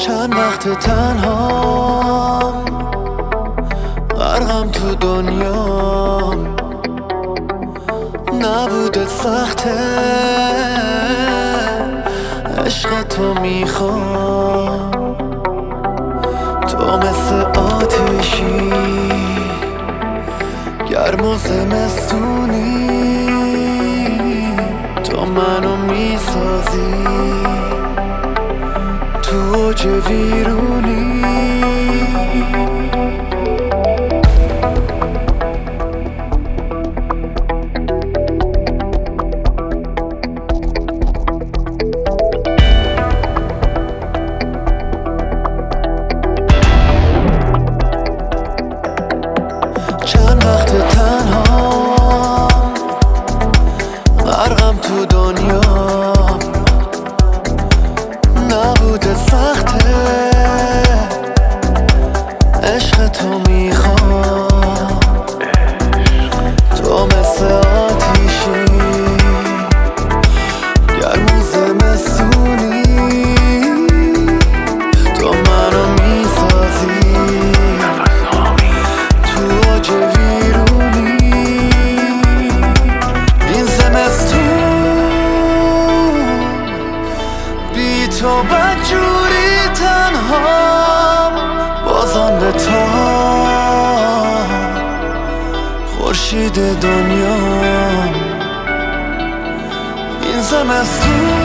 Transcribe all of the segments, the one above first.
چند وقت تنهام، غرقم تو دنیام. نبوده سخته، عشق تو میخوام. تو مثل آتیشی گرم و زمستونی، تو منو میسازی تو اوج ویرونی. چند وقت تنهام، غرقم تو دنیام. نبوده سخته، عشق تو میخوام. تو مثل آتیشی گرم و زمستونی، تو منو میسازی تو اوج ویرونی. این زمستون بی تو بدجوری تنهام، بازم به تا خورشید دنیام. این زمستون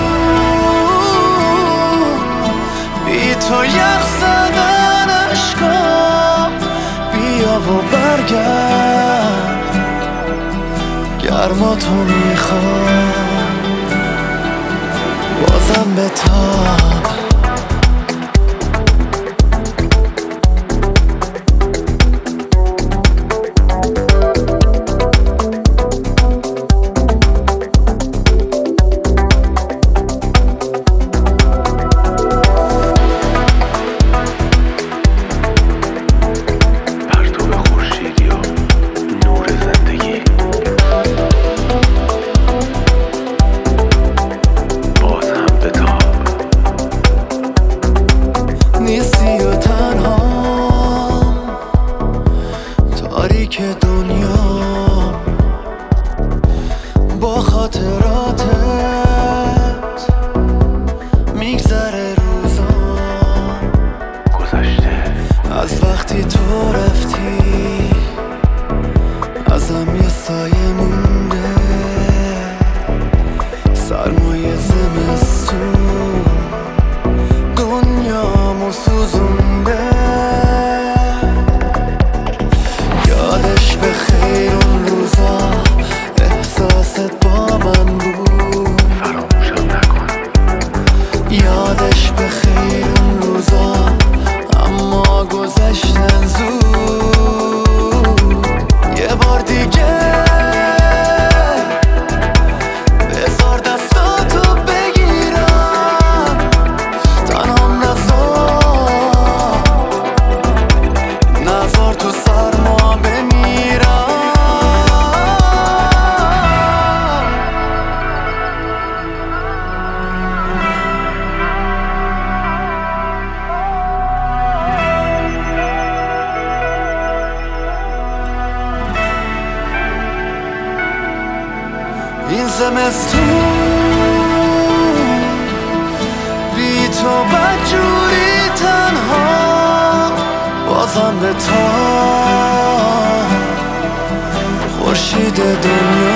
بی تو یخ زدن عشقام. بیا و برگرد، گرما تو میخوام. بازم به تاب نیستی و تنهام، تاریک دنیا. با خاطراتت میگذره روزام. گذشته از وقتی تو رفتی، ازم یه سایه مونده. سرمایه زمستون دنیامو سوزونده. یادش به خیر اون روزا، احساست با من بود. فراموشم نکن. یادش به خیر اون روزا، اما گذشتن زود. یه بار دیگه بذار دستاتو بگیرم، تنهام نذار تو سرما بمیرم. این زمستون بی تو بدجوری تنها، بازم به تا خورشید دنیا.